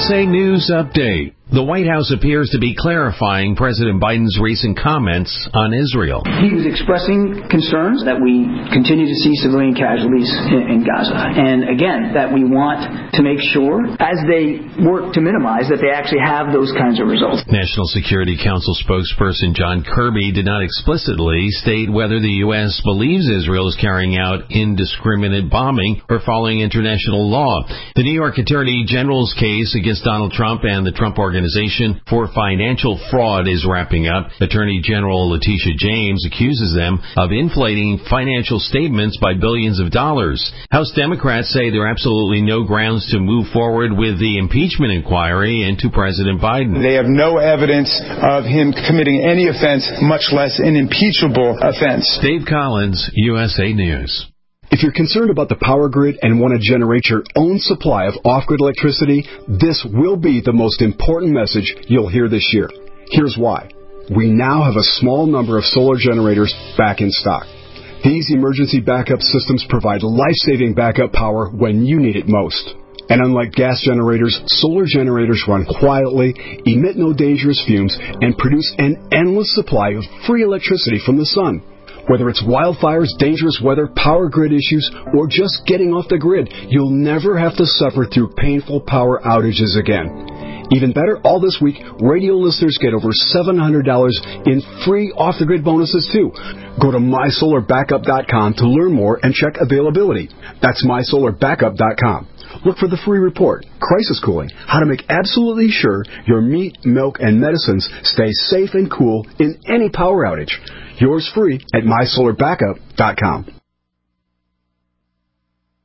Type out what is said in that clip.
USA News Update. The White House appears to be clarifying President Biden's recent comments on Israel. He was expressing concerns that we continue to see civilian casualties in Gaza. And again, that we want to make sure, as they work to minimize, that they actually have those kinds of results. National Security Council spokesperson John Kirby did not explicitly state whether the U.S. believes Israel is carrying out indiscriminate bombing or following international law. The New York Attorney General's case against Donald Trump and the Trump Organization for financial fraud is wrapping up. Attorney General Letitia James accuses them of inflating financial statements by billions of dollars. House Democrats say there are absolutely no grounds to move forward with the impeachment inquiry into President Biden. They have no evidence of him committing any offense, much less an impeachable offense. Dave Collins, USA News. If you're concerned about the power grid and want to generate your own supply of off-grid electricity, this will be the most important message you'll hear this year. Here's why. We now have a small number of solar generators back in stock. These emergency backup systems provide life-saving backup power when you need it most. And unlike gas generators, solar generators run quietly, emit no dangerous fumes, and produce an endless supply of free electricity from the sun. Whether it's wildfires, dangerous weather, power grid issues, or just getting off the grid, you'll never have to suffer through painful power outages again. Even better, all this week, radio listeners get over $700 in free off-the-grid bonuses, too. Go to MySolarBackup.com to learn more and check availability. That's MySolarBackup.com. Look for the free report, Crisis Cooling, how to make absolutely sure your meat, milk, and medicines stay safe and cool in any power outage. Yours free at MySolarBackup.com.